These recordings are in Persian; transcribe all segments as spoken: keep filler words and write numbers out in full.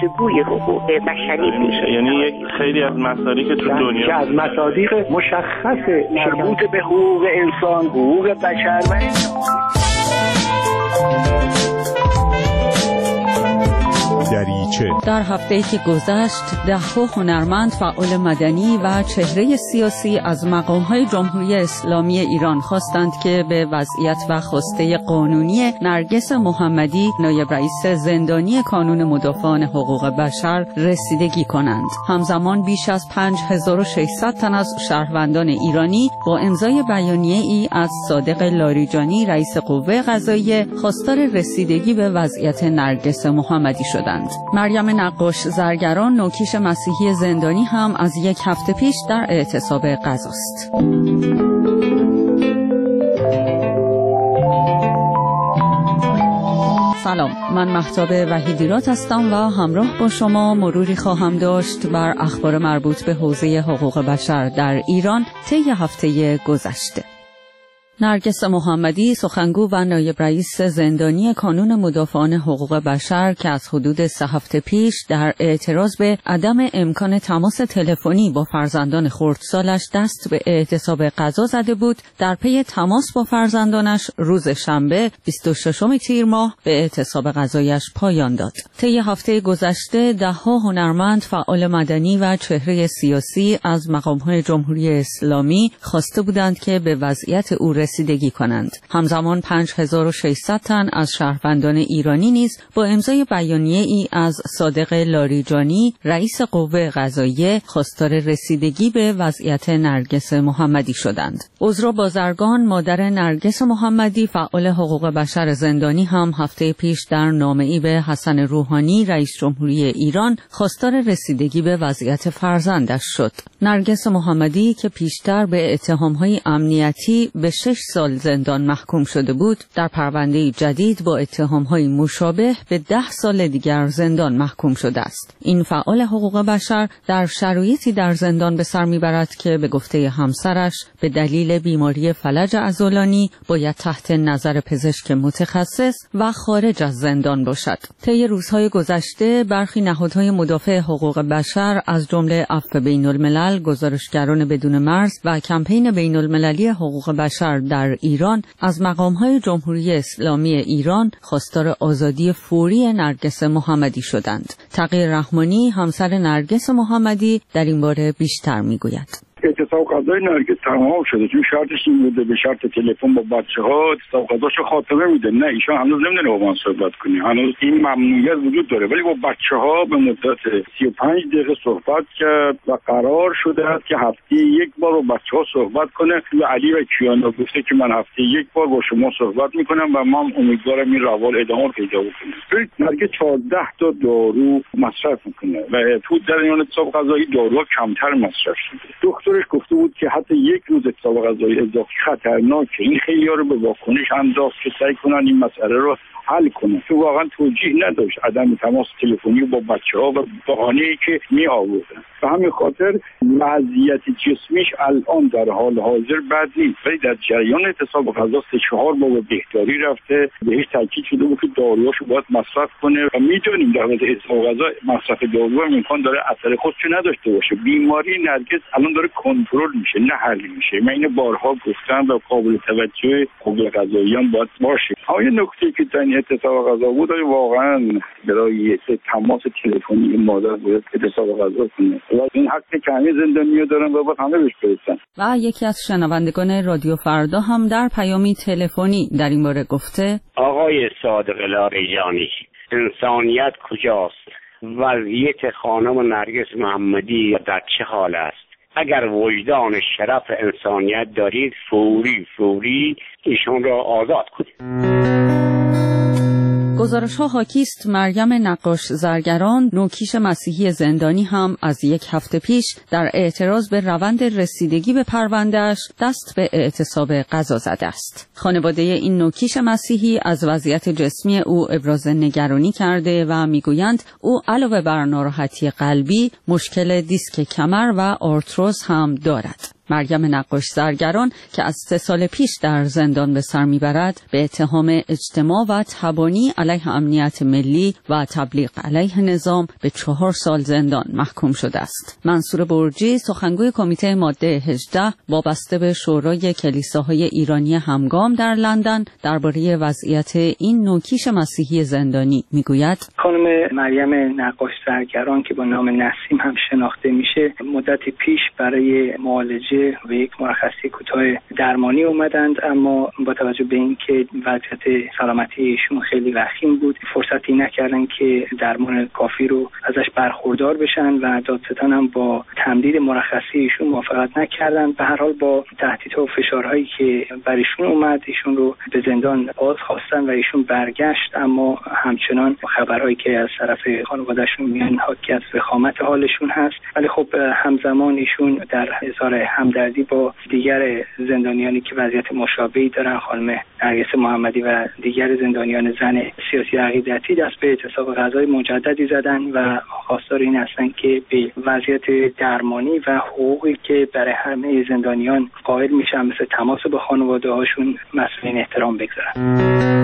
گفتگوی حقوق بشری میشه. یعنی یک خیلی از مصادیق تو دنیا از مصادیق مشخص مربوط به حقوق انسان، حقوق بشر و دریچه. در هفته‌ای که گذشت ده‌ها هنرمند، فعال مدنی و چهره سیاسی از مقام‌های جمهوری اسلامی ایران خواستند که به وضعیت و خواسته قانونی نرگس محمدی، نایب رئیس زندانی کانون مدافعان حقوق بشر رسیدگی کنند. همزمان بیش از پنج هزار و ششصد تن از شهروندان ایرانی با امضای بیانیه‌ای از صادق لاریجانی، رئیس قوه قضاییه، خواستار رسیدگی به وضعیت نرگس محمدی شدند. مریم نقاش زرگران، نوکیش مسیحی زندانی هم از یک هفته پیش در اعتصاب قضاست. سلام، من مهتاب وحیدیرات هستم و همراه با شما مروری خواهم داشت بر اخبار مربوط به حوزه حقوق بشر در ایران طی هفته گذشته. نرگس محمدی، سخنگو و نایب رئیس زندانی کانون مدافعان حقوق بشر که از حدود سه هفته پیش در اعتراض به عدم امکان تماس تلفنی با فرزندان خردسالش دست به اعتصاب قضا زده بود، در پی تماس با فرزندانش روز شنبه بیست و ششم تیر ماه به اعتصاب قضایش پایان داد. طی هفته گذشته ده‌ها هنرمند، فعال مدنی و چهره سیاسی از مقام‌های جمهوری اسلامی خواسته بودند که به وضعیت او رسیدگی کنند. همزمان پنج هزار و ششصد تن از شهروندان ایرانی نیز با امضای بیانیه‌ای از صادق لاریجانی، رئیس قوه قضاییه، خواستار رسیدگی به وضعیت نرگس محمدی شدند. عذرا بازرگان، مادر نرگس محمدی، فعال حقوق بشر زندانی، هم هفته پیش در نامه‌ای به حسن روحانی، رئیس جمهوری ایران، خواستار رسیدگی به وضعیت فرزندش شد. نرگس محمدی که پیشتر به اتهام‌های امنیتی به شش سال زندان محکوم شده بود، در پرونده جدید با اتهام‌های مشابه به ده سال دیگر زندان محکوم شده است. این فعال حقوق بشر در شرایطی در زندان به سر میبرد که به گفته همسرش به دلیل بیماری فلج عضلانی باید تحت نظر پزشک متخصص و خارج از زندان باشد. طی روزهای گذشته برخی نهادهای مدافع حقوق بشر از جمله عفو بین‌الملل، گزارشگران بدون مرز و کمپین بین‌المللی حقوق بشر در ایران از مقام‌های جمهوری اسلامی ایران خواستار آزادی فوری نرگس محمدی شدند. تقی رحمانی، همسر نرگس محمدی، در این باره بیشتر میگوید. اعتصاب قضای نرگس تمام شده، چون شرطش این بوده به شرط تلفن با بچه‌ها اعتصاب قضاشو خاتمه میده. نه، ایشان هنوز نمیدونه با من صحبت کنی، هنوز این ممنوعیت وجود داره، ولی با بچه‌ها به مدت سی و پنج دقیقه صحبت کرد و قرار شده است که هفته یک بار با بچه‌ها صحبت کنه. و علی و کیانا گفته که من هفته یک بار با شما صحبت میکنم و من امیدوارم این روال ادامه پیدا کنه. نرگس چهارده تا دارو مصرف میکنه و تو در این اعتصاب قضایی داروها کمتر مصرف شده. دکترش گفته بود که حتی یک روز اعتصاب قضایی اضافی خطرناکه. این خیلی‌ها رو به واکنش انداخت که سعی کنن این مسئله رو حل کنن. تو واقعا توجیه نداشت عدم تماس تلفنی با بچه‌ها و بهانه‌ای که می آوردن. به همین خاطر وضعیت جسمیش الان در حال حاضر بد نیست، ولی در جریان اعتصاب قضا سه چهار بار به بهداری رفته، بهش تاکید شده بود که داروهاشو باید مصرف کنه و میدونیم در حالت اعتصاب قضا مصرف دارو هم امکان داره اثر خودشو نداشته باشه. بیماری نرگس الان داره کنترل میشه، نه حل میشه. من اینو بارها گفتم و قابل توجه قوه قضاییان باید باشه. اما یه نکته که در اعتصاب قضا بود، واقعا برای تماس تلفنی مادر باید اعتصاب قضا کنه و این حق که همه زندانی‌ها دارن و باید همه بهش برسن. و یکی از شنوندگان رادیو فردا هم در پیامی تلفنی در این باره گفته: آقای صادق لاریجانی، انسانیت کجاست؟ وضعیت خانم نرگس محمدی در چه حال است؟ اگر وجدان شرف انسانیت دارید، فوری فوری ایشون را آزاد کنید. گزارش‌ها حاکی است مریم نقاش زرگران، نوکیش مسیحی زندانی، هم از یک هفته پیش در اعتراض به روند رسیدگی به پرونده‌اش دست به اعتصاب قضا زده است. خانواده این نوکیش مسیحی از وضعیت جسمی او ابراز نگرانی کرده و میگویند او علاوه بر ناراحتی قلبی، مشکل دیسک کمر و آرتروز هم دارد. مریم نقاش زرگران که از سه سال پیش در زندان به سر میبرد به اتهام اجتماع و تبانی علیه امنیت ملی و تبلیغ علیه نظام به چهار سال زندان محکوم شده است. منصور برجی سخنگوی کمیته ماده هجده وابسته به شورای کلیساهای ایرانی همگام در لندن درباره وضعیت این نوکیش مسیحی زندانی میگوید: خانم مریم نقاش زرگران که با نام نسیم هم شناخته میشه مدتی پیش برای معالجه و یک مرخصی کوتاه درمانی اومدند، اما با توجه به اینکه وضعیت سلامتی ایشون خیلی وخیم بود فرصتی نکردن که درمان کافی رو ازش برخوردار بشن و دادستان هم با تمدید مرخصی ایشون موافقت نکردن. به هر حال با تهدیدها و فشارهایی که بر ایشون اومد ایشون رو به زندان باز خواستن و ایشون برگشت، اما همچنان خبرهایی که از طرف خانواده‌شون میان حاکی از وخامت حالشون هست. ولی خب همزمان ایشون در اظهار همدردی با دیگر زندانیانی که وضعیت مشابهی دارن، خانم نرگس محمدی و دیگر زندانیان زن سیاسی عقیدتی، دست به اعتصاب غذای مجددی زدن و خواستار این هستن که به وضعیت درمانی و حقوقی که برای همه زندانیان قائل میشن مثل تماس با خانواده هاشون مسئولین احترام بگذارن.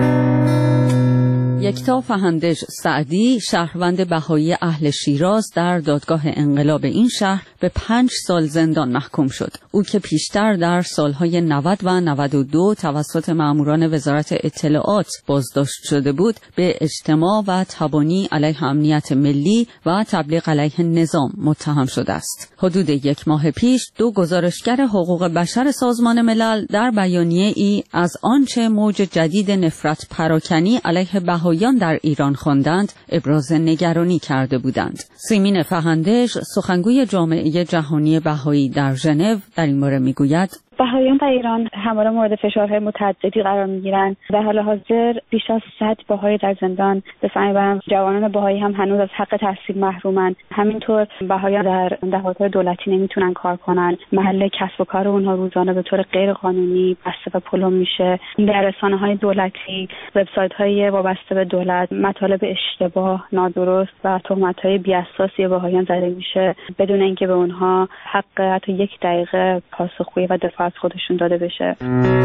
یکتا فهندج سعدی شهروند بهایی اهل شیراز در دادگاه انقلاب این شهر به پنج سال زندان محکوم شد. او که پیشتر در سالهای نود و نود و دو توسط ماموران وزارت اطلاعات بازداشت شده بود به اجتماع و تبانی علیه امنیت ملی و تبلیغ علیه نظام متهم شده است. حدود یک ماه پیش دو گزارشگر حقوق بشر سازمان ملل در بیانیه ای از آنچه موج جدید نفرت پراکنی علیه بهایی در ایران خواندند ابراز نگرانی کرده بودند. سیمین فهندج سخنگوی جامعه جهانی بهایی در ژنو در این باره میگوید: بهاییان در ایران همواره مورد فشارهای متعددی قرار میگیرند. در حال حاضر بیش از صد بهایی در زندان به سر میبرند. جوانان بهایی هم هنوز از حق تحصیل محرومند. همینطور بهاییان در دفاتر دولتی نمیتونن کار کنن. محل کسب و کار اونها روزانه به طور غیر قانونی بسته و پلم میشه. در رسانه‌های دولتی، وبسایت‌های وابسته به دولت مطالب اشتباه، نادرست و تهمت‌های بی‌اساسی بهاییان زده میشه بدون اینکه به اونها حق حتی یک دقیقه پاسخگویی و دفاع از خودشون داده بشه.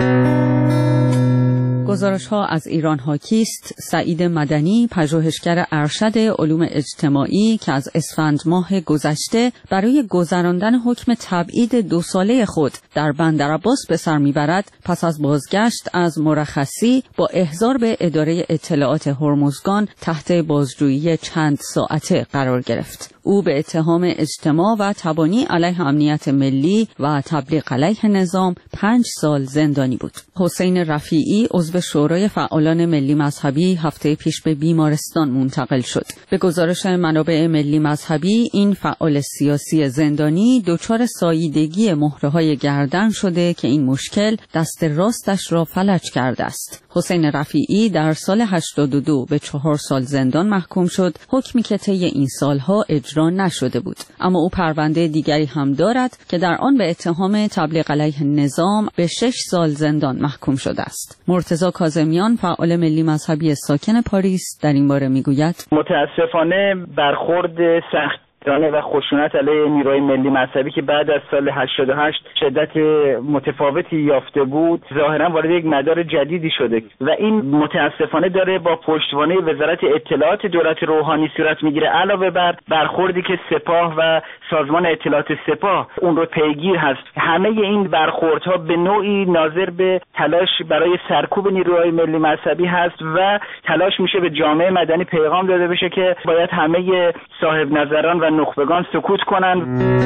گزارش ها از ایران حاکیست. سعید مدنی پژوهشگر ارشد علوم اجتماعی که از اسفند ماه گذشته برای گذراندن حکم تبعید دو ساله خود در بندرعباس به سر میبرد پس از بازگشت از مرخصی با احضار به اداره اطلاعات هرمزگان تحت بازجویی چند ساعته قرار گرفت. او به اتهام اجتماع و تبانی علیه امنیت ملی و تبلیغ علیه نظام پنج سال زندانی بود. حسین رفیعی عضو شورای فعالان ملی مذهبی هفته پیش به بیمارستان منتقل شد. به گزارش منابع ملی مذهبی این فعال سیاسی زندانی دچار ساییدگی مهره‌های گردن شده که این مشکل دست راستش را فلج کرده است. حسین رفیعی در سال هشتاد و دو به چهار سال زندان محکوم شد، حکمی که طی این سالها اجرا نشده بود. اما او پرونده دیگری هم دارد که در آن به اتهام تبلیغ علیه نظام به شش سال زندان محکوم شده است. مرتضی کاظمیان فعال ملی مذهبی ساکن پاریس در این باره میگوید: متاسفانه برخورد سخت و خشونت علیه نیروهای ملی مذهبی که بعد از سال هشتاد و هشت شدت متفاوتی یافته بود ظاهرا وارد یک مدار جدیدی شده و این متاسفانه داره با پشتوانه وزارت اطلاعات دولت روحانی صورت میگیره، علاوه بر برخوردی که سپاه و سازمان اطلاعات سپاه اون رو پیگیر هست. همه این برخوردها به نوعی ناظر به تلاش برای سرکوب نیروهای ملی مذهبی هست و تلاش میشه به جامعه مدنی پیغام داده بشه که باید همه صاحب نظران و نخبگان سکوت کنند.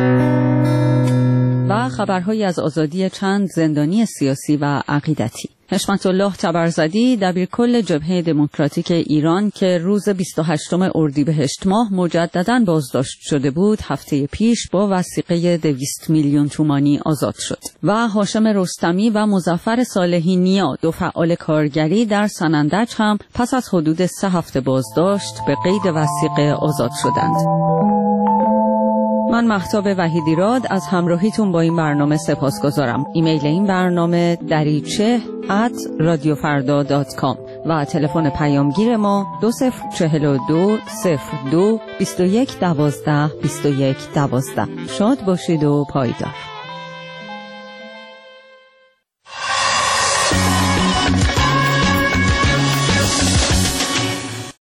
و خبرهایی از آزادی چند زندانی سیاسی و عقیدتی. حشمت الله تبرزدی دبیرکل جبهه دموکراتیک ایران که روز بیست و هشتم اردیبهشت ماه مجدداً بازداشت شده بود هفته پیش با وثیقه دویست میلیون تومانی آزاد شد و هاشم رستمی و مظفر صالحی نیا دو فعال کارگری در سنندج هم پس از حدود سه هفته بازداشت به قید وثیقه آزاد شدند. من مهتاب وحیدیراد از همراهیتون با این برنامه سپاسگزارم. ایمیل این برنامه دریچه ات رادیو فردا دات کام و تلفن پیامگیر ما دو صفر چهل و دو صفر دو بیست و یک دوازده بیست و یک دوازده. شاد باشید و پایدار.